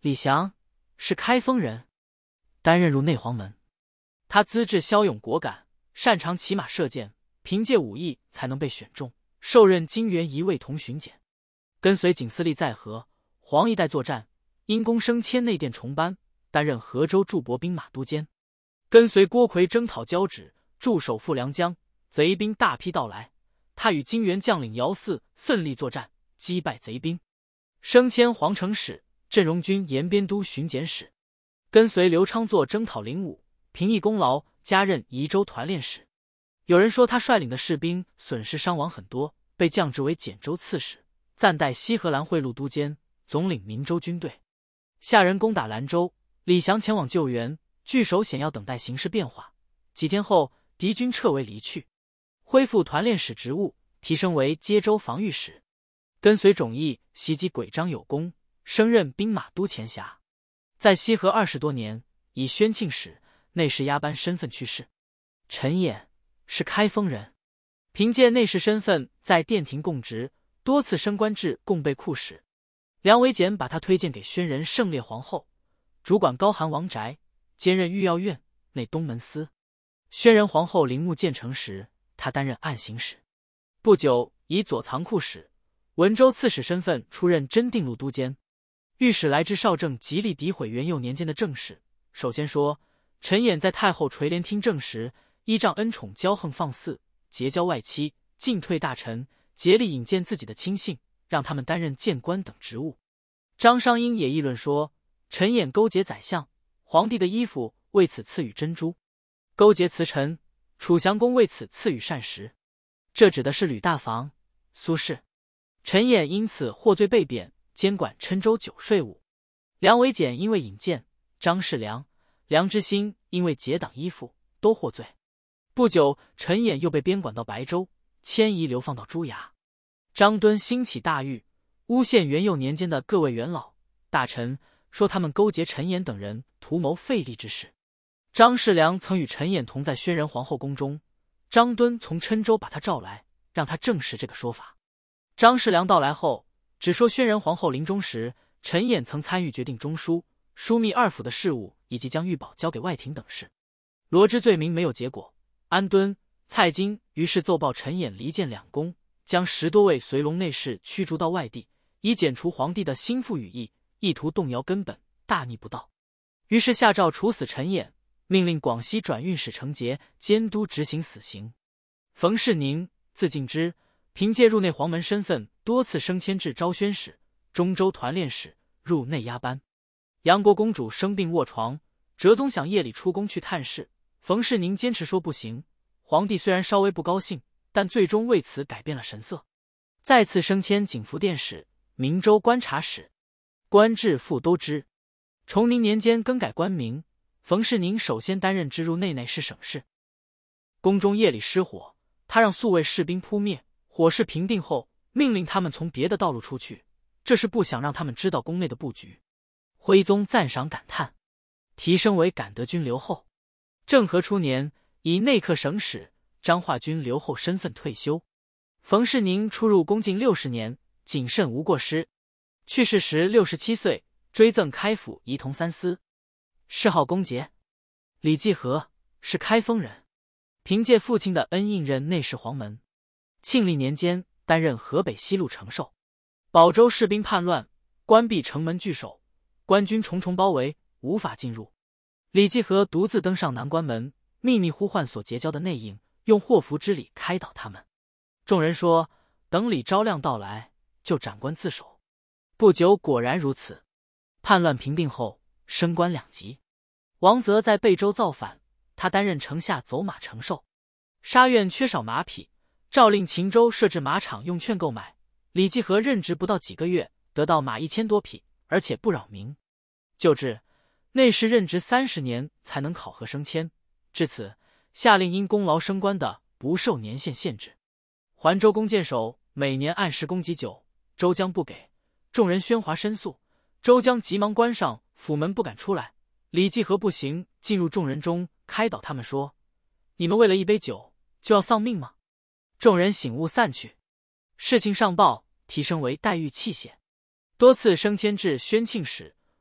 李祥是开封人，担任入内黄门。他资质骁勇果敢，擅长骑马射箭，凭借武艺才能被选中，受任金元仪卫同巡检，跟随景思立在河、黄一带作战，因功升迁内殿重班，担任河州驻博兵马都监，跟随郭奎征讨交趾，驻守富良江，贼兵大批到来，他与金元将领姚嗣奋力作战，击败贼兵，升迁皇城使、镇戎军沿边都巡检使，跟随刘昌作征讨灵武，凭一功劳加任宜州团练使。有人说他率领的士兵损失伤亡很多，被降职为简州刺史，暂代西河兰会路都监，总领明州军队。下人攻打兰州，李祥前往救援，据守险要等待形势变化。几天后，敌军撤围离去，恢复团练使职务，提升为接州防御使，跟随种义袭击鬼张有功，升任兵马都前辖。在西河20多年，以宣庆使、内侍押班身份去世。陈演是开封人，凭借内侍身份在殿廷供职，多次升官至贡备库使。梁维简把他推荐给宣仁圣烈皇后，主管高寒王宅，兼任御药院内东门司。宣仁皇后陵墓建成时，他担任案行使。不久，以左藏库使、文州刺史身份出任真定路都监。御史来至少正极力诋毁元佑年间的政事，首先说陈演在太后垂帘听政时，依仗恩宠骄横放肆，结交外戚，进退大臣，竭力引荐自己的亲信，让他们担任谏官等职务。张商英也议论说，陈演勾结宰相，皇帝的衣服为此赐予珍珠，勾结辞臣，楚祥公为此赐予膳食。这指的是吕大房、苏轼。陈演因此获罪被贬，监管郴州酒税务。梁维简因为引荐，张世良、梁之兴因为结党依附，都获罪。不久，陈演又被边管到白州，迁移流放到朱崖。张敦兴起大狱，诬陷元佑年间的各位元老大臣，说他们勾结陈演等人，图谋废立之事。张世良曾与陈演同在宣仁皇后宫中，张敦从郴州把他召来，让他证实这个说法。张世良到来后，只说宣仁皇后临终时，陈演曾参与决定中书、枢密二府的事务，以及将御宝交给外廷等事。罗织罪名没有结果，安敦、蔡京于是奏报陈演离间两公，将10多位随龙内侍驱逐到外地，以剪除皇帝的心腹羽翼，意图动摇根本，大逆不道。于是下诏处死陈演，命令广西转运使程杰监督执行死刑。冯世宁，字敬之，凭借入内黄门身份，多次升迁至昭宣使、中州团练使、入内押班。杨国公主生病卧床，哲宗想夜里出宫去探视，冯世宁坚持说不行。皇帝虽然稍微不高兴，但最终为此改变了神色，再次升迁景福殿使、明州观察使，官至副都知。崇宁年间更改官名，冯世宁首先担任知入内侍省事。宫中夜里失火，他让宿卫士兵扑灭，火势平定后，命令他们从别的道路出去，这是不想让他们知道宫内的布局。徽宗赞赏感叹，提升为感德军留后。政和初年，以内客省使、彰化军留后身份退休。冯世宁出入宫近60年，谨慎无过失。去世时67岁，追赠开府仪同三司。谥号公杰。李继和是开封人，凭借父亲的恩应任内侍黄门。庆历年间担任河北西路承受。保州士兵叛乱，关闭城门据守，官军重重包围，无法进入。李继和独自登上南关门，秘密呼唤所结交的内应，用祸福之礼开导他们。众人说，等李昭亮到来，就斩官自首。不久果然如此。叛乱平定后，升官2级。王泽在贝州造反，他担任城下走马承受。沙苑缺少马匹，诏令秦州设置马场用券购买。李继和任职不到几个月，得到马1000多匹，而且不扰民。就制，内侍任职30年才能考核升迁，至此下令因功劳升官的不受年限限制。环州弓箭手每年按时供给酒，周江不给，众人喧哗申诉，周江急忙关上府门不敢出来。李继和不行，进入众人中开导他们说，你们为了一杯酒就要丧命吗？众人醒悟散去。事情上报，提升为待遇器械，多次升迁至宣庆使、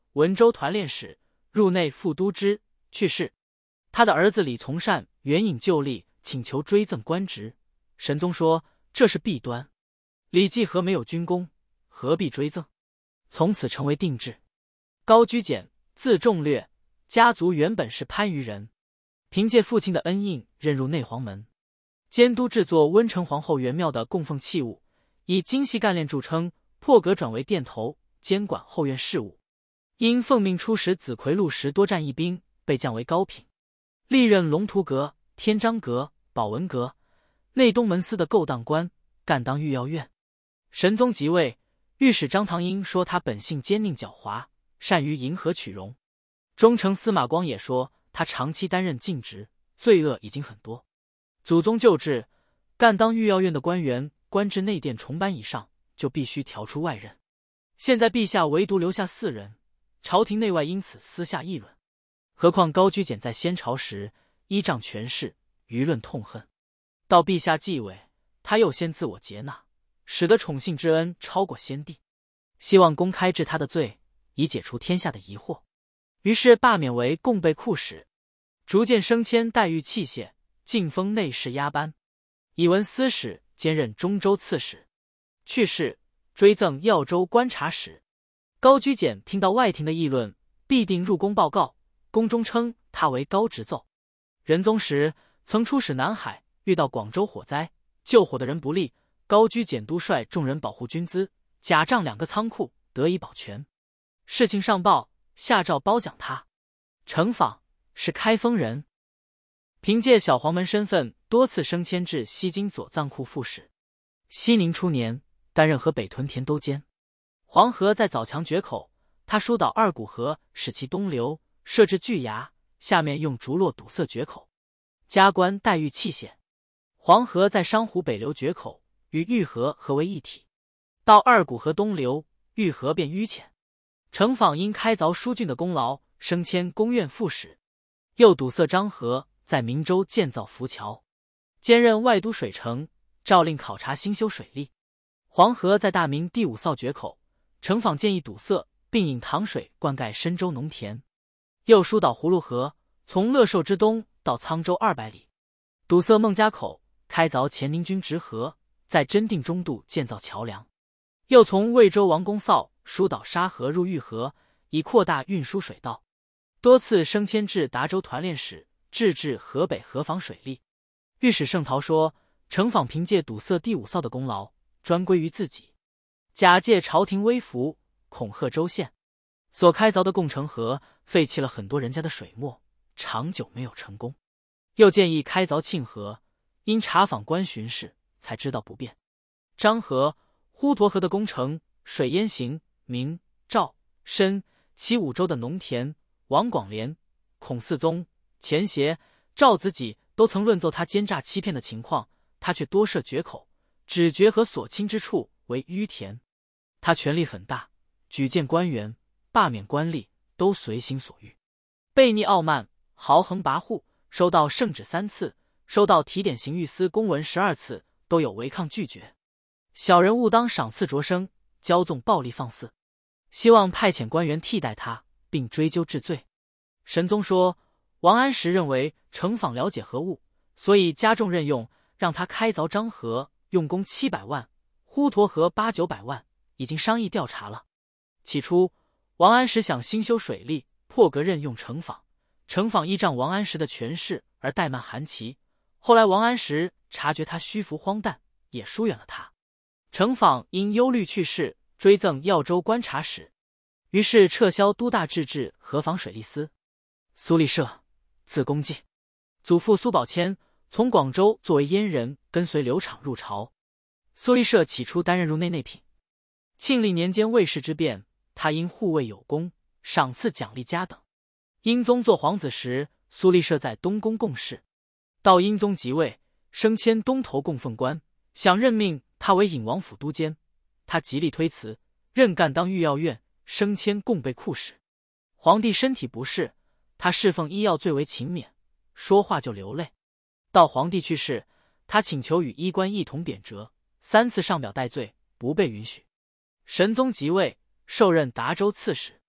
文州团练使，入内副都知，去世。他的儿子李从善援引旧例，请求追赠官职。神宗说这是弊端，李继和没有军功，何必追赠？从此成为定制。高居简，字仲略，家族原本是番禺人，凭借父亲的恩荫任入内黄门，监督制作温成皇后元庙的供奉器物，以精细干练著称，破格转为殿头，监管后院事务。因奉命出使紫葵路时多战一兵，被降为高品，历任龙图阁、天章阁、保文阁、内东门司的勾当官，干当御药院。神宗即位，御史张唐英说他本性奸佞狡猾，善于迎合取容。中丞司马光也说他长期担任禁职，罪恶已经很多。祖宗旧制，干当御药院的官员官至内殿重班以上，就必须调出外任。现在陛下唯独留下4人，朝廷内外因此私下议论。何况高居简在先朝时依仗权势，舆论痛恨，到陛下继位，他又先自我接纳，使得宠幸之恩超过先帝，希望公开治他的罪，以解除天下的疑惑。于是罢免为供备库使，逐渐升迁待遇器械，晋封内侍押班，以文司使兼任中州刺史。去世，追赠耀州观察使。高居简听到外廷的议论，必定入宫报告，宫中称他为高直奏。仁宗时曾出使南海，遇到广州火灾，救火的人不利，高居简督率众人保护军资，假仗2个仓库，得以保全。事情上报，下诏褒奖他。程访是开封人，凭借小黄门身份，多次升迁至西京左藏库副使。熙宁初年，担任河北屯田都监。黄河在枣强决口，他疏导二股河，使其东流，设置巨崖，下面用竹络堵塞决口，加官待遇器械。黄河在商湖北流决口，与玉河合为一体，到二股河东流，玉河便淤浅。程访因开凿疏浚的功劳，升迁宫院副使，又堵塞漳河，在明州建造浮桥，兼任外都水城，诏令考察兴修水利。黄河在大明第5扫决口，程访建议堵塞，并引塘水灌溉深州农田，又疏导葫芦河，从乐寿之东到沧州200里，堵塞孟家口，开凿乾宁军直河，在真定中渡建造桥梁，又从魏州王公扫疏导沙河入玉河，以扩大运输水道，多次升迁至达州团练使，治河北河防水利。御史盛陶说，程访凭借堵塞第5扫的功劳，专归于自己，假借朝廷威服，恐吓州县，所开凿的贡城河废弃了很多人家的水墨，长久没有成功。又建议开凿庆河，因查访官巡视，才知道不便。漳河、滹沱河的工程，水淹行、明、赵、申、齐5州的农田，王广廉、孔嗣宗、钱协、赵子己都曾论奏他奸诈欺骗的情况，他却多设决口，只决和所侵之处为淤田。他权力很大，举荐官员，罢免官吏，都随心所欲。悖逆傲慢，豪横跋扈，收到圣旨3次，收到提点刑狱司公文12次，都有违抗拒绝。小人务当赏赐擢升，骄纵暴力放肆，希望派遣官员替代他，并追究治罪。神宗说，王安石认为程访了解何物，所以加重任用，让他开凿漳河，用工700万，滹沱河800-900万，已经商议调查了。起初王安石想兴修水利，破格任用程访，程访依仗王安石的权势而怠慢韩琦，后来王安石察觉他虚浮荒诞，也疏远了他。程访因忧虑去世，追赠耀州观察使，于是撤销都大治河防水利司。苏立社，字公济，祖父苏宝谦从广州作为阉人跟随刘昶入朝。苏立社起初担任入内品，庆历年间卫士之变，他因护卫有功，赏赐奖励嘉等。英宗做皇子时，苏立社在东宫共事，到英宗即位，升迁东头供奉官，想任命他为尹王府都监，他极力推辞，任干当御药院，升迁供备库使。皇帝身体不适，他侍奉医药最为勤勉，说话就流泪。到皇帝去世，他请求与医官一同贬谪，3次上表戴罪，不被允许。神宗即位，受任达州刺史。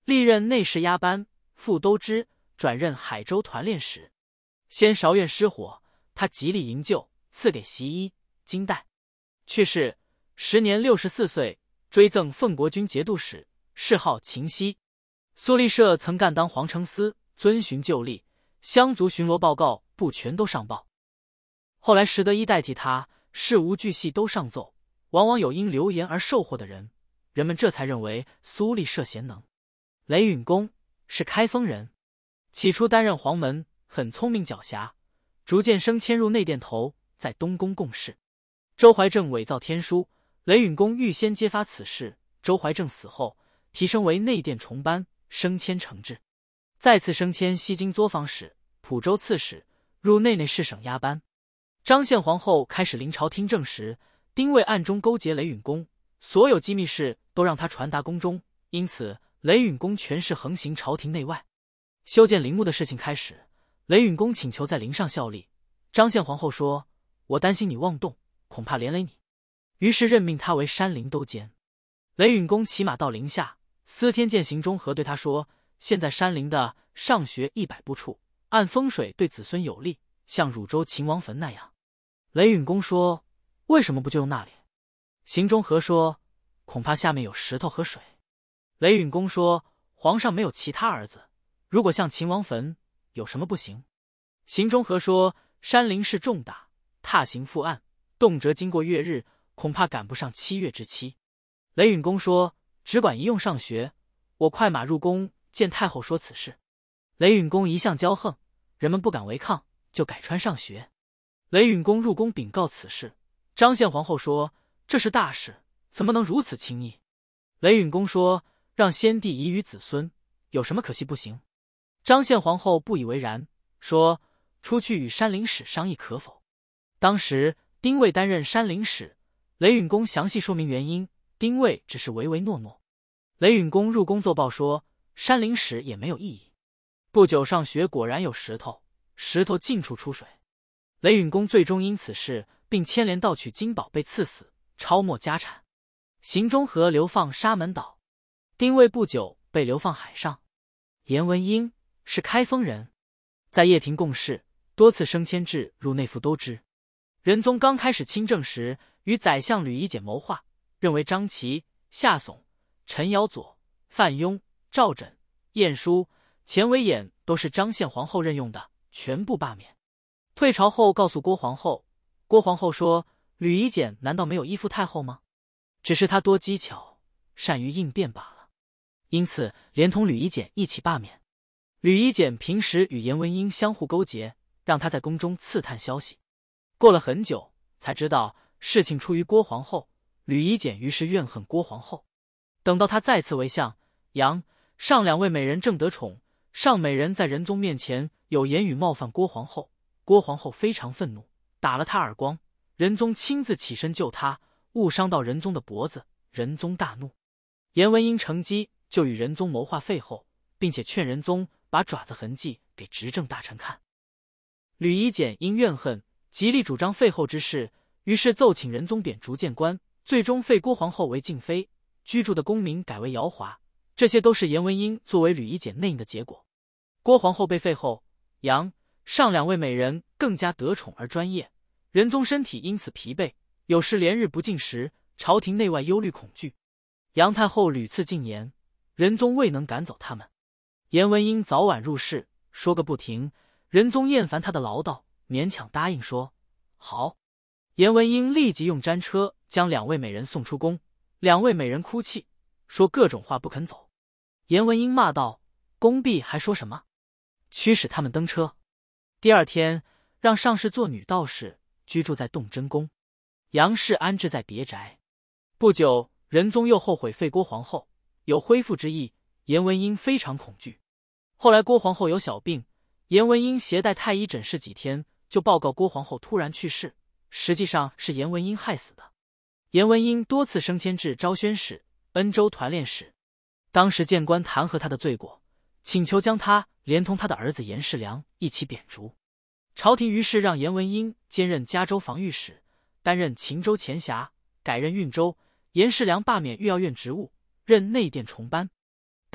历任内侍押班、副都知，转任海州团练使。先韶院失火，他极力营救，赐给袭衣、金带。去世，时年64岁，追赠奉国军节度使，谥号秦熙。苏立社曾干当皇城司，遵循旧例，乡族巡逻报告不全都上报。后来石德一代替他，事无巨细都上奏，往往有因流言而受祸的人，人们这才认为苏立社贤能。雷允公是开封人，起初担任黄门，很聪明狡黠，逐渐升迁入内殿头，在东宫共事。周怀正伪造天书，雷允公预先揭发此事，周怀正死后，提升为内殿重班，升迁承制，再次升迁西京作坊使、蒲州刺史，入内侍省押班。张献皇后开始临朝听政时，丁谓暗中勾结雷允公，所有机密事都让他传达宫中，因此雷允公权势横行朝廷内外。修建陵墓的事情开始，雷允公请求在陵上效力，张献皇后说：“我担心你妄动，恐怕连累你。”于是任命他为山陵都监。雷允公骑马到陵下，司天监邢中和对他说：“现在山陵的上学100步处，按风水对子孙有利，像汝州秦王坟那样。”雷允公说：“为什么不就用那里？”邢中和说：“恐怕下面有石头和水。”雷允公说：“皇上没有其他儿子，如果像秦王坟，有什么不行？”邢中和说：“山陵事重大，踏刑复案，动辄经过月日，恐怕赶不上7月之期。”雷允公说：“只管一用上学，我快马入宫见太后说此事。”雷允公一向骄横，人们不敢违抗，就改穿上学。雷允公入宫禀告此事，张献皇后说：“这是大事，怎么能如此轻易？”雷允公说：“让先帝遗于子孙，有什么可惜不行？”张献皇后不以为然，说：“出去与山陵使商议可否？”当时丁谓担任山陵使，雷允公详细说明原因，丁谓只是唯唯诺诺。雷允公入宫奏报说，山陵使也没有异议。不久上学果然有石头，石头尽处出水。雷允公最终因此事并牵连盗取金宝被赐死，抄没家产。邢中和流放沙门岛，丁谓不久被流放海上。颜文英是开封人，在掖庭共事，多次升迁至入内副都知。仁宗刚开始亲政时，与宰相吕夷简谋划，认为张齐、夏竦、陈尧佐、范雍、赵枕、晏殊、钱维演都是张献皇后任用的，全部罢免。退朝后告诉郭皇后，郭皇后说：“吕夷简难道没有依附太后吗？只是他多技巧，善于应变罢了。”因此连同吕夷简一起罢免。吕夷简平时与颜文英相互勾结，让他在宫中刺探消息。过了很久，才知道事情出于郭皇后，吕夷简于是怨恨郭皇后。等到他再次为相，杨、上2位美人正得宠，上美人在仁宗面前有言语冒犯郭皇后，郭皇后非常愤怒，打了他耳光。仁宗亲自起身救他，误伤到仁宗的脖子，仁宗大怒。颜文英乘机就与仁宗谋划废后，并且劝仁宗把爪子痕迹给执政大臣看。吕夷简因怨恨，极力主张废后之事，于是奏请仁宗贬逐谏官，最终废郭皇后为静妃，居住的宫名改为瑶华。这些都是颜文英作为吕夷简内应的结果。郭皇后被废后，杨、上2位美人更加得宠而专业，仁宗身体因此疲惫，有时连日不进食，朝廷内外忧虑恐惧。杨太后屡次进言，仁宗未能赶走他们。颜文英早晚入室，说个不停，仁宗厌烦他的唠叨，勉强答应说好。颜文英立即用毡车将2位美人送出宫，2位美人哭泣，说各种话不肯走。颜文英骂道：“宫婢还说什么？驱使他们登车。”第二天让上士做女道士，居住在洞真宫，杨氏安置在别宅。不久仁宗又后悔废郭皇后，有恢复之意，颜文英非常恐惧。后来郭皇后有小病，颜文英携带太医诊视几天，就报告郭皇后突然去世，实际上是颜文英害死的。颜文英多次升迁至昭宣使、恩州团练使。当时谏官弹劾他的罪过，请求将他连同他的儿子颜世良一起贬逐。朝廷于是让颜文英兼任嘉州防御使，担任秦州前辖，改任运州。颜世良罢免御药院职务，任内殿重班。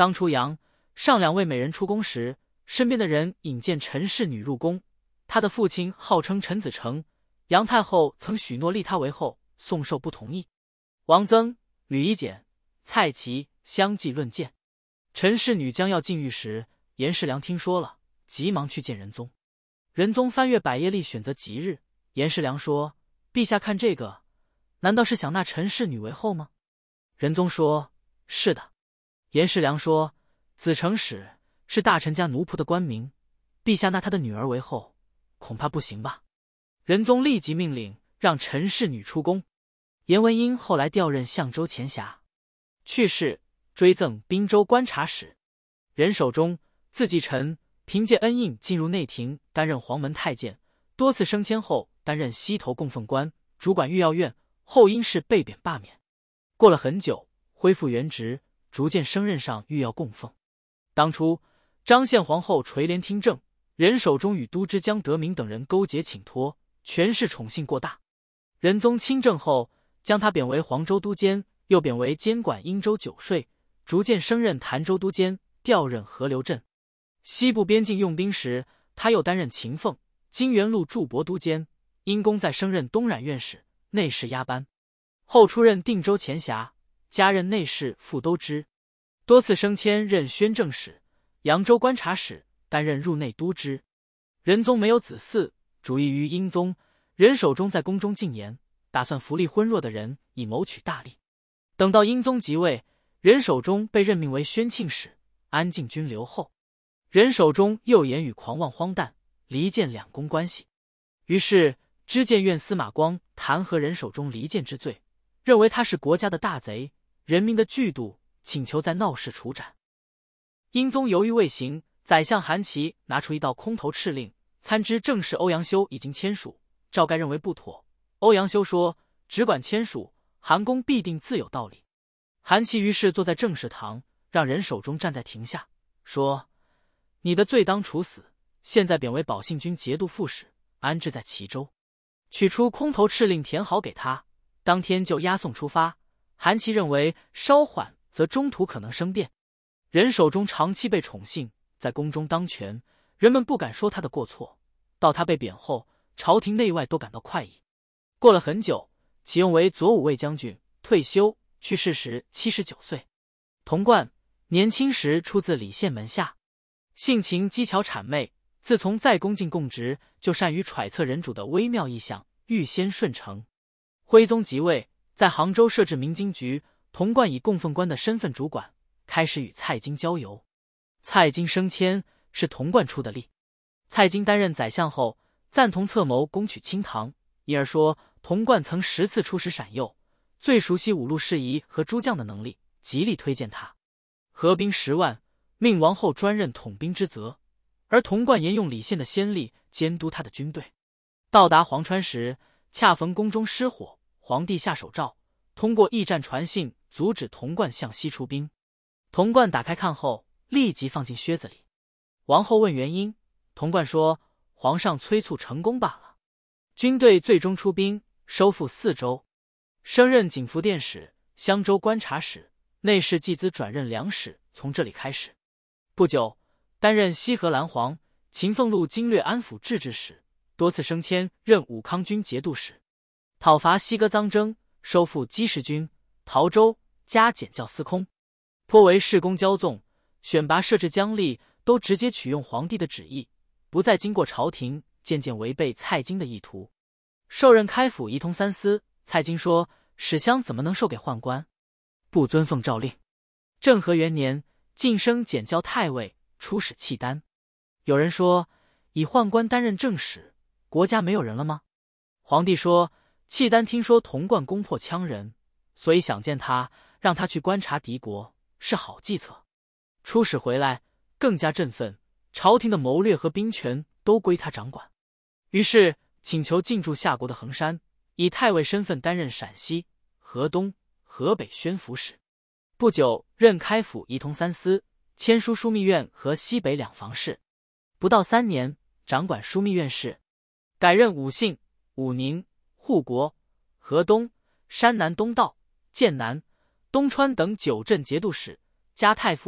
当初杨上两位美人出宫时，身边的人引荐陈氏女入宫，她的父亲号称陈子成，杨太后曾许诺立她为后，宋寿不同意。王曾、吕夷简、蔡奇相继论谏。陈氏女将要进狱时，严世良听说了，急忙去见仁宗。仁宗翻阅百业历，选择吉日。严世良说：“陛下看这个，难道是想纳陈氏女为后吗？”仁宗说：“是的。”严世良说：“子成使是大臣家奴仆的官名，陛下纳他的女儿为后，恐怕不行吧？”仁宗立即命令让陈氏女出宫。严文英后来调任相州前辖，去世追赠滨州观察使。任守忠字继臣，凭借恩印进入内廷，担任黄门太监，多次升迁后担任西头供奉官，主管御药院，后因事被贬罢免。过了很久，恢复原职，逐渐升任上御药供奉。当初张献皇后垂帘听政，任守忠与都知江德明等人勾结请托，权势宠幸过大。仁宗亲政后，将他贬为黄州都监，又贬为监管殷州九税，逐渐升任潭州都监，调任河流镇。西部边境用兵时，他又担任秦凤、金元路驻博都监，因功再升任东冉院使、内侍押班，后出任定州前辖，加任内侍副都知，多次升迁任宣政使、扬州观察使，担任入内都知。仁宗没有子嗣，主意于英宗。任守忠在宫中进言，打算扶立昏弱的人，以谋取大利。等到英宗即位，任守忠被任命为宣庆使，安静军留后。任守忠又言语狂妄荒诞，离间两宫关系，于是知谏院司马光弹劾任守忠离间之罪，认为他是国家的大贼，人民的剧毒，请求在闹市处斩。英宗犹豫未行，宰相韩琦拿出一道空头敕令，参知政事欧阳修已经签署，赵盖认为不妥。欧阳修说：“只管签署，韩公必定自有道理。”韩琦于是坐在政事堂，让任守忠站在庭下，说：“你的罪当处死，现在贬为保信军节度副使，安置在齐州。”取出空头敕令填好给他，当天就押送出发。韩琦认为稍缓则中途可能生变。任守忠长期被宠幸，在宫中当权，人们不敢说他的过错。到他被贬后，朝廷内外都感到快意。过了很久，启用为左武卫将军，退休，去世时79岁。童贯年轻时出自李县门下，性情机巧谄媚，自从在宫进贡职，就善于揣测人主的微妙意象，预先顺承。徽宗即位，在杭州设置明经局，童贯以供奉官的身份主管，开始与蔡京交游。蔡京升迁是童贯出的力。蔡京担任宰相后，赞同策谋攻取清塘，因而说童贯曾10次出使闪右，最熟悉五路事宜和诸将的能力，极力推荐他。合兵10万，命王后专任统兵之责，而童贯沿用李宪的先例，监督他的军队。到达黄川时，恰逢宫中失火，皇帝下手诏，通过驿站传信阻止童贯向西出兵。童贯打开看后，立即放进靴子里。王后问原因，童贯说：“皇上催促成功罢了。”军队最终出兵，收复4州，升任景福殿使、襄州观察使，内侍季资转任粮使，从这里开始。不久，担任西河蓝黄、秦凤路经略安抚制置使，多次升迁任武康军节度使，讨伐西哥臧征，收复积石军、陶州，加检校司空，颇为事功骄纵，选拔设置将吏都直接取用皇帝的旨意，不再经过朝廷，渐渐违背蔡京的意图。授任开府仪同三司，蔡京说：“史襄怎么能授给宦官？不遵奉诏令。”政和元年，晋升检校太尉，出使契丹。有人说，以宦官担任正使，国家没有人了吗？皇帝说，契丹听说童贯攻破羌人，所以想见他，让他去观察敌国，是好计策。出使回来，更加振奋，朝廷的谋略和兵权都归他掌管。于是请求进驻夏国的衡山，以太尉身份担任陕西、河东、河北宣抚使。不久任开府仪同三司，签书枢密院和西北两房事。不到3年，掌管枢密院事，改任武信、武宁、护国、河东、山南东道、剑南、东川等9镇节度使，加太傅、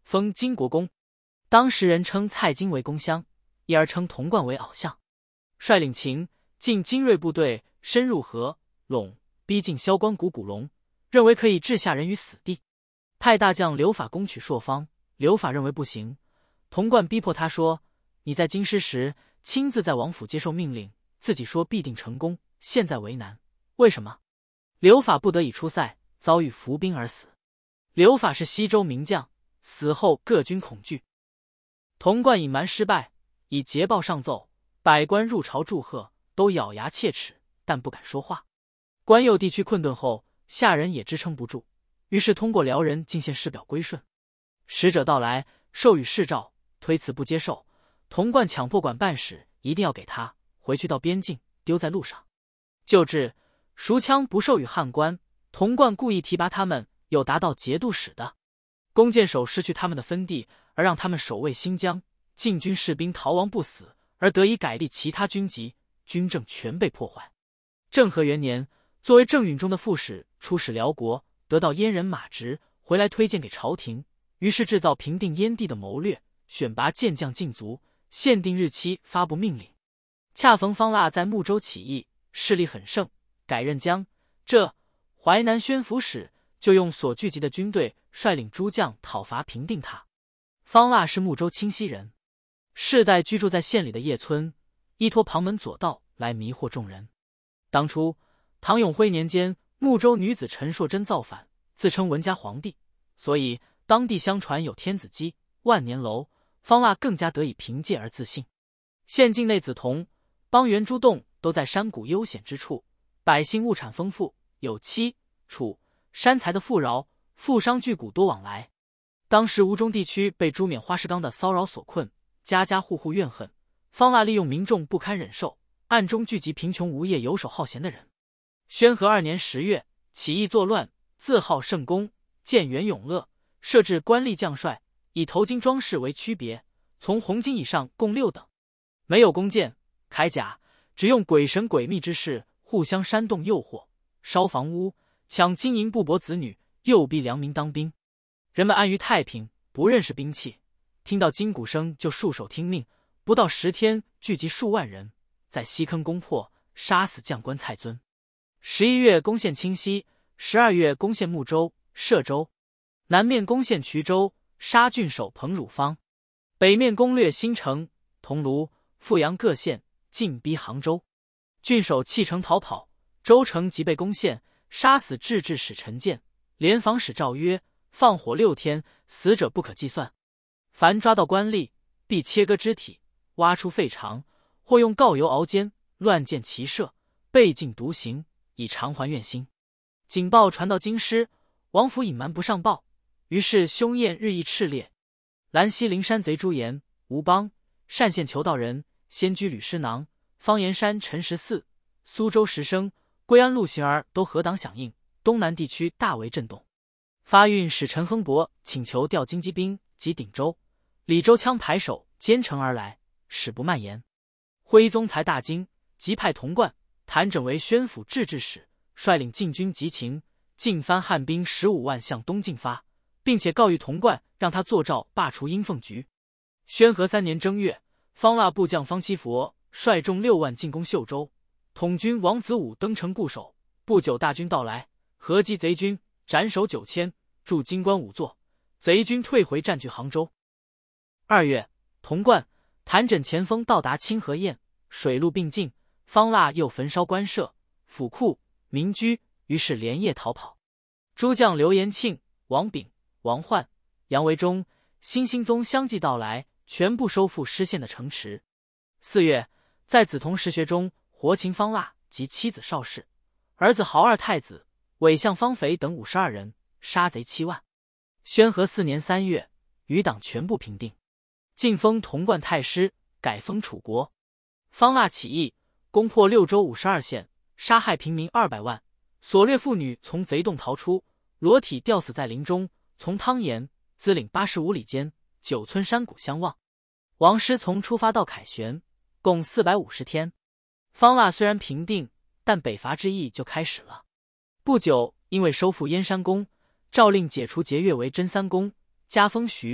封金国公。当时人称蔡京为公相，一而称童贯为翱相。率领秦、晋精锐部队深入河陇，逼近萧关谷古龙，认为可以置下人于死地。派大将刘法攻取朔方，刘法认为不行。童贯逼迫他说：“你在京师时亲自在王府接受命令，自己说必定成功，现在为难，为什么？”刘法不得已出塞，遭遇伏兵而死。刘法是西周名将，死后各军恐惧。童贯隐瞒失败，以捷报上奏，百官入朝祝贺，都咬牙切齿，但不敢说话。关右地区困顿后，下人也支撑不住，于是通过辽人进献事表归顺。使者到来，授予世诏，推辞不接受。童贯强迫管办使一定要给他，回去到边境丢在路上。旧制赎羌不授予汉官，童贯故意提拔他们，有达到节度使的。弓箭手失去他们的分地，而让他们守卫新疆，禁军士兵逃亡不死，而得以改立其他军籍，军政全被破坏。政和元年，作为郑允中的副使出使辽国，得到燕人马直回来推荐给朝廷，于是制造平定燕地的谋略，选拔健将禁卒，限定日期发布命令。恰逢方腊在睦州起义，势力很盛，改任江浙淮南宣抚使，就用所聚集的军队率领诸将讨伐平定他。方腊是睦州清溪人，世代居住在县里的叶村，依托旁门左道来迷惑众人。当初唐永徽年间，睦州女子陈硕贞造反，自称文家皇帝，所以当地相传有天子基、万年楼，方腊更加得以凭借而自信。县境内梓潼、邦原诸洞都在山谷悠险之处，百姓物产丰富，有漆、楚、山财的富饶，富商巨贾多往来。当时吴中地区被朱冕花石纲的骚扰所困，家家户户怨恨。方腊利用民众不堪忍受，暗中聚集贫穷无业、游手好闲的人。宣和2年10月，起义作乱，自号圣公，建元永乐，设置官吏将帅，以头巾装饰为区别，从红巾以上共6等。没有弓箭、铠甲，只用鬼神诡秘之事，互相煽动诱惑，烧房屋，抢金银布帛子女，诱逼良民当兵。人们安于太平，不认识兵器，听到金鼓声就束手听命，不到10天聚集数万人，在西坑攻破，杀死将官蔡尊。11月攻陷清溪，12月攻陷睦州、歙州，南面攻陷衢州，杀郡守彭汝方，北面攻略新城、桐庐、富阳各县，进逼杭州。郡守弃城逃跑，州城即被攻陷，杀死制置使陈建、联防使赵约，放火6天，死者不可计算。凡抓到官吏，必切割肢体，挖出肺肠，或用膏油熬煎，乱箭齐射，被尽独刑，以偿还怨心。警报传到京师，王府隐瞒不上报，于是凶焰日益炽烈。兰溪灵山贼朱岩、吴邦、单县裘道人、仙居吕师囊、方岩山陈十四、苏州石生、归安陆行儿都合党响应，东南地区大为震动。发运使陈亨伯请求调京畿兵及鼎州、李州羌排手兼程而来，使不蔓延。徽宗才大惊，即派童贯、谭整为宣抚制置使，率领禁军及秦、晋番汉兵15万向东进发，并且告谕童贯，让他坐诏罢除阴凤局。宣和3年正月，方腊部将方七佛率众6万进攻秀州，统军王子武登城固守。不久大军到来，合击贼军，斩首9000，筑金棺5座，贼军退回，占据杭州。2月，童贯、谭枕前锋到达清河堰，水陆并进，方腊又焚烧官舍、府库、民居，于是连夜逃跑。诸将刘延庆、王炳、王焕、杨维忠、辛兴宗相继到来，全部收复失陷的城池。4月，在梓潼石穴中活擒方腊及妻子邵氏、儿子豪二太子、伪相方肥等52人，杀贼7万。宣和4年3月，余党全部平定，晋封童贯太师，改封楚国。方腊起义，攻破6州52县，杀害平民200万，所掠妇女从贼洞逃出，裸体吊死在林中，从汤岩、资岭85里间9村山谷相望。王师从出发到凯旋，共450天。方腊虽然平定，但北伐之役就开始了。不久，因为收复燕山公，诏令解除节钺为真三公，加封徐、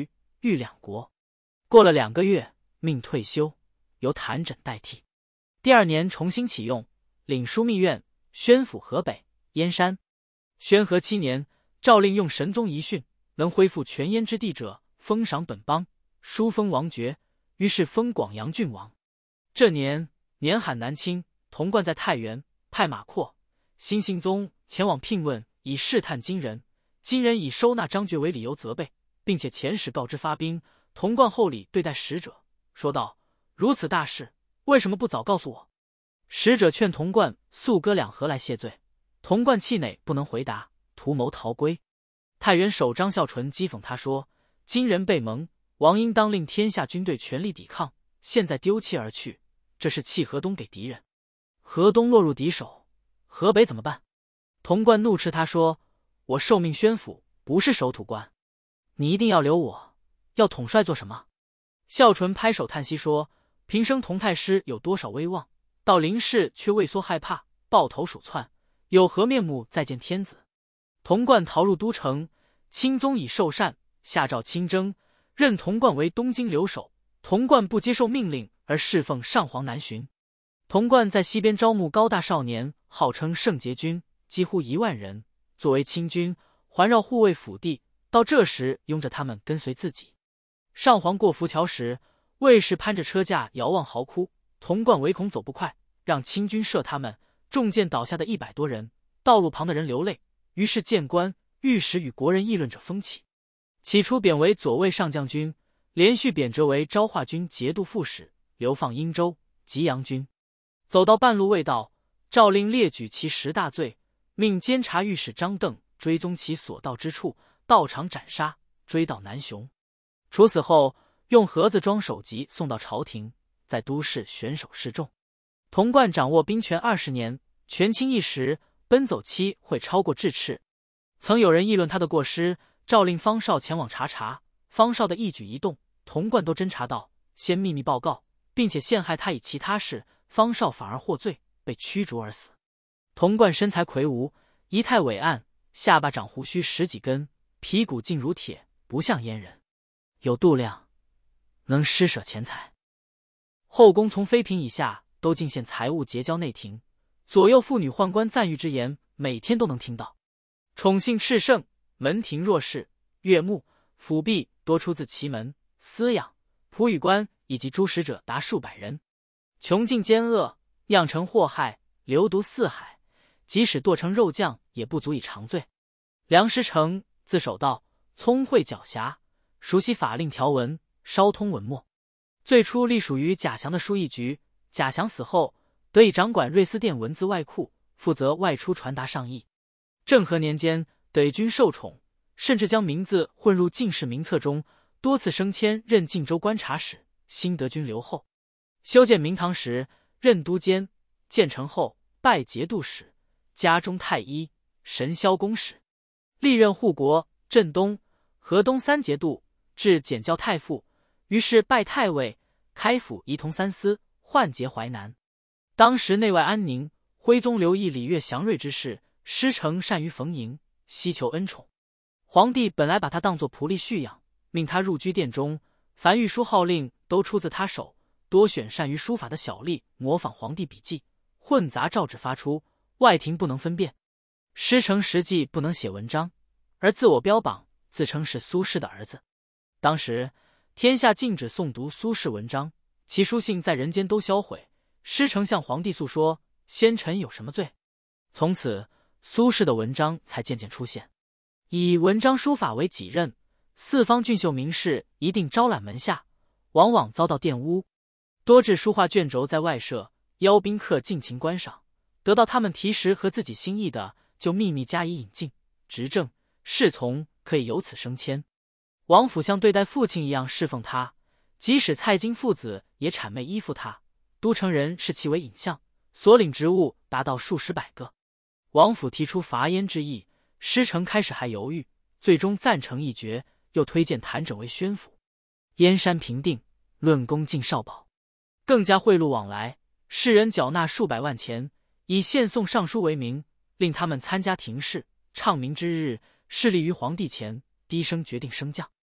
御两国。过了2个月，命退休，由谭枕代替。第2年重新启用，领枢密院，宣抚河北、燕山。宣和7年，诏令用神宗遗训，能恢复全燕之地者，封赏本邦，书封王爵，于是封广阳郡王。这年，年罕南侵，童贯在太原，派马扩、辛信宗前往聘问，以试探金人。金人以收纳张觉为理由责备，并且遣使告知发兵。童贯厚礼对待使者，说道：“如此大事，为什么不早告诉我？”使者劝童贯速割两河来谢罪，童贯气馁，不能回答，图谋逃归。太原守张孝纯讥讽他说：“金人被蒙，王应当令天下军队全力抵抗，现在丢弃而去，这是弃河东给敌人。河东落入敌手，河北怎么办？”童贯怒斥他说：“我受命宣抚，不是守土官，你一定要留我，要统帅做什么？”孝纯拍手叹息说：“平生童太师有多少威望，到临事却畏缩害怕，抱头鼠窜，有何面目再见天子？”童贯逃入都城，钦宗已受禅，下诏亲征，任童贯为东京留守。童贯不接受命令，而侍奉上皇南巡。童贯在西边招募高大少年，号称圣节军，几乎1万人，作为亲军，环绕护卫府地。到这时，拥着他们跟随自己。上皇过浮桥时，卫士攀着车架遥望嚎哭，童贯唯恐走不快，让亲军射他们，中箭倒下的100多人，道路旁的人流泪。于是谏官、御史与国人议论者风起。起初贬为左卫上将军，连续贬谪为昭化军节度副使，流放殷州、吉阳军。走到半路未到，诏令列举其10大罪，命监察御史张邓追踪其所到之处，到场斩杀，追到南雄。处死后，用盒子装首级送到朝廷，在都市选手示众。童贯掌握兵权20年，权倾一时，奔走期会超过智赤。曾有人议论他的过失，诏令方绍前往查。方绍的一举一动，童贯都侦查到，先秘密报告，并且陷害他以其他事，方绍反而获罪，被驱逐而死。童贯身材魁梧，仪态伟岸，下巴长胡须10几根，皮骨劲如铁，不像阉人，有度量，能施舍钱财。后宫从妃嫔以下都进献财物结交内廷，左右妇女宦官赞誉之言，每天都能听到。宠幸炽盛，门庭若市，悦目，府婢多出自其门，私养仆与官以及诸使者达数百人。穷尽奸恶，酿成祸害，流毒四海，即使剁成肉酱，也不足以偿罪。梁师成，字守道，聪慧狡黠，熟悉法令条文，稍通文墨。最初隶属于贾祥的书议局，贾祥死后，得以掌管瑞思殿文字外库，负责外出传达上意。政和年间，得君受宠，甚至将名字混入进士名册中，多次升迁，任晋州观察使，新德军留后。修建明堂时，任都监，建成后拜节度使，家中太医，神霄公使，历任护国、镇东、河东3节度，至检校太傅。于是拜太尉，开府仪同3司，换节淮南。当时内外安宁，徽宗留意礼乐祥瑞之事，师承善于逢迎，希求恩宠。皇帝本来把他当作仆隶蓄养，命他入居殿中，凡御书号令都出自他手，多选善于书法的小吏模仿皇帝笔记，混杂诏旨发出，外廷不能分辨。师承实际不能写文章，而自我标榜，自称是苏轼的儿子。当时天下禁止诵读苏轼文章，其书信在人间都销毁。师承向皇帝诉说，先臣有什么罪？从此苏轼的文章才渐渐出现。以文章书法为己任，四方俊秀名士一定招揽门下，往往遭到玷污。多置书画卷轴在外设，邀宾客尽情观赏，得到他们题时和自己心意的，就秘密加以引进，执政侍从可以由此升迁。王府像对待父亲一样侍奉他，即使蔡京父子也谄媚依附他。都城人视其为尹相，所领职务达到数十百个。王府提出伐燕之意，师承开始还犹豫，最终赞成一决，又推荐谭枕为宣抚。燕山平定，论功进少保，更加贿赂往来，世人缴纳数百万钱，以献送尚书为名，令他们参加廷试，唱名之日，势立于皇帝前，低声决定升降。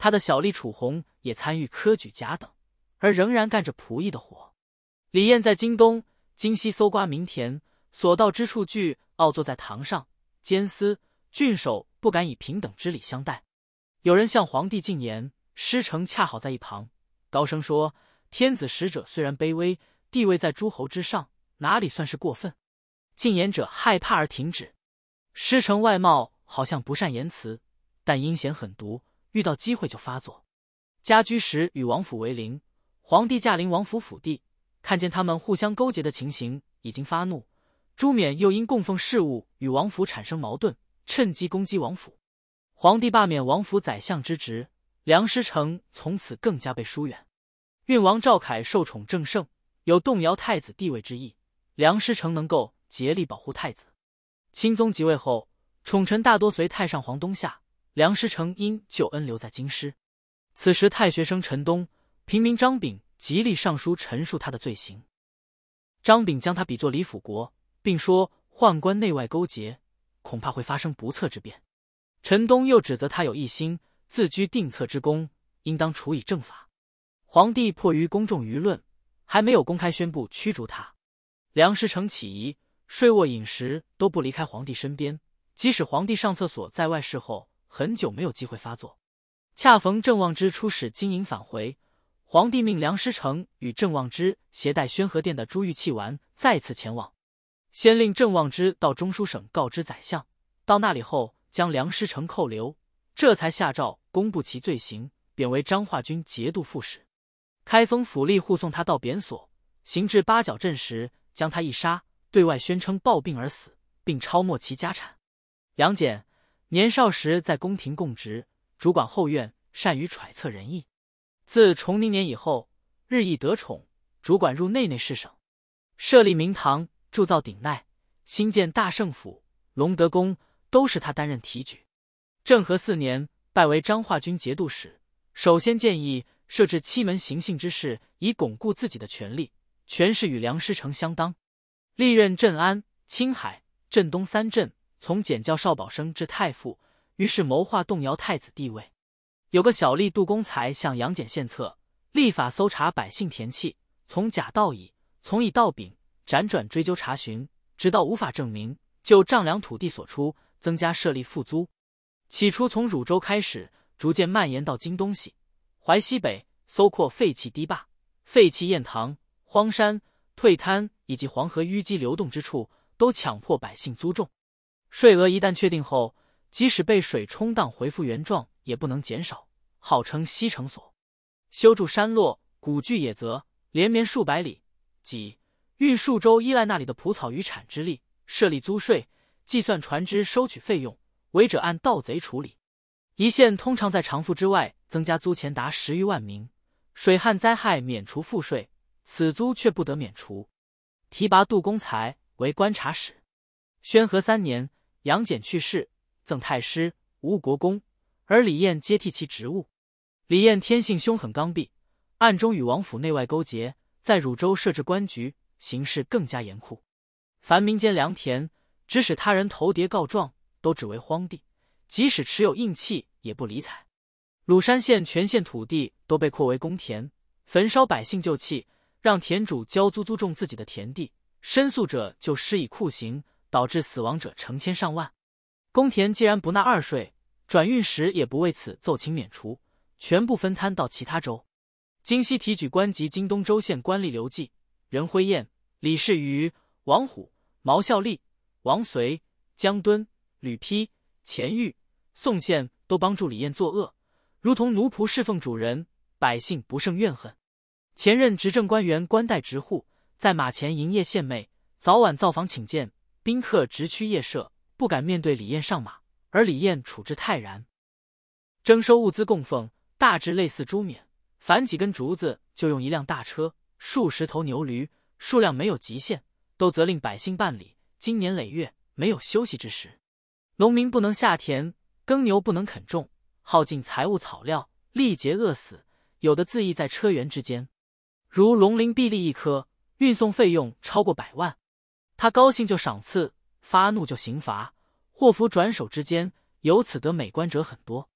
他的小吏楚红也参与科举甲等，而仍然干着仆役的活。李彦在京东、京西搜刮民田，所到之处俱傲坐在堂上，监司、郡守不敢以平等之礼相待。有人向皇帝进言，师承恰好在一旁，高声说：天子使者虽然卑微，地位在诸侯之上，哪里算是过分？进言者害怕而停止。师承外貌好像不善言辞，但阴险狠毒，遇到机会就发作。家居时与王府为邻，皇帝驾临王府府地，看见他们互相勾结的情形，已经发怒。朱冕又因供奉事务与王府产生矛盾，趁机攻击王府。皇帝罢免王府宰相之职，梁师成从此更加被疏远。运王赵凯受宠正盛，有动摇太子地位之意，梁师成能够竭力保护太子。钦宗即位后，宠臣大多随太上皇东下，梁师成因救恩留在京师。此时太学生陈东、平民张炳极力上书陈述他的罪行。张炳将他比作李辅国，并说宦官内外勾结，恐怕会发生不测之变。陈东又指责他有一心，自居定策之功，应当处以正法。皇帝迫于公众舆论，还没有公开宣布驱逐他。梁师成起疑，睡卧饮食都不离开皇帝身边，即使皇帝上厕所在外侍候，很久没有机会发作。恰逢郑望之出使金营返回，皇帝命梁师成与郑望之携带宣和殿的珠玉器丸再次前往，先令郑望之到中书省告知宰相，到那里后将梁师成扣留，这才下诏公布其罪行，贬为彰化军节度副使。开封府吏护送他到贬所，行至八角镇时，将他一杀，对外宣称暴病而死，并抄没其家产。杨戬年少时在宫廷供职，主管后院，善于揣测人意。自崇宁年以后，日益得宠，主管入内侍省，设立明堂，铸造鼎鼐，兴建大圣府、隆德宫，都是他担任提举。政和4年，拜为彰化军节度使，首先建议设置7门行幸之事，以巩固自己的权力，权势与梁师成相当。历任镇安、青海、镇东3镇，从检校少保生至太傅，于是谋划动摇太子地位。有个小吏杜公才向杨戬献策，立法搜查百姓田契，从甲到乙，从乙到丙，辗转追究查询，直到无法证明，就丈量土地所出，增加设立赋租。起初从汝州开始，逐渐蔓延到京东西、淮西北，搜括废弃堤坝、废弃堰塘、荒山、退滩以及黄河淤积流动之处，都强迫百姓租种。税额一旦确定后，即使被水冲荡恢复原状，也不能减少，号称西城所。修筑山落、古巨野泽，连绵数百里，即运数州依赖那里的蒲草渔产之力，设立租税，计算船只收取费用，违者按盗贼处理。一县通常在常赋之外增加租钱达10余万名，水旱灾害免除赋税，此租却不得免除。提拔杜公才为观察使。宣和3年，杨戬去世，赠太师、吴国公，而李彦接替其职务。李彦天性凶狠刚愎，暗中与王府内外勾结，在汝州设置官局，形势更加严酷。凡民间良田，指使他人投牒告状，都只为荒地，即使持有硬器也不理睬。鲁山县全县土地都被扩为公田，焚烧百姓旧器，让田主交租租种自己的田地，申诉者就施以酷刑，导致死亡者成千上万。公田既然不纳2税，转运时也不为此奏请免除，全部分摊到其他州。京西提举官及京东州县官吏刘季、任辉彦、李世瑜、王虎、毛孝立、王绥、江敦、吕丕、钱玉、宋宪都帮助李彦作恶，如同奴仆侍奉主人，百姓不胜怨恨。前任执政官员官带直户，在马前营业献媚，早晚造访请见，宾客直趋夜舍，不敢面对李彦上马，而李彦处之泰然。征收物资供奉，大致类似朱冕，凡几根竹子就用1辆大车，数10头牛驴，数量没有极限，都责令百姓办理，经年累月，没有休息之时。农民不能下田，耕牛不能垦种，耗尽财物草料，力竭饿死，有的自缢在车辕之间。如龙鳞薜荔1颗，运送费用超过100万。他高兴就赏赐，发怒就刑罚，祸福转手之间，由此得美观者很多。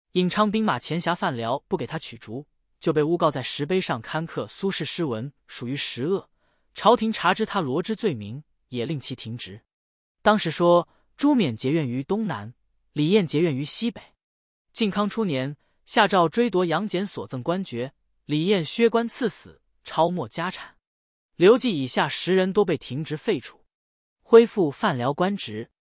颍昌兵马前辖范辽不给他取竹，就被诬告在石碑上刊刻苏轼诗文，属于十恶。朝廷查知他罗织罪名，也令其停职。当时说朱冕结怨于东南，李彦结怨于西北。靖康初年，下诏追夺杨戬所赠官爵，李彦削官赐死，抄没家产。刘季以下10人都被停职废除，恢复范辽官职。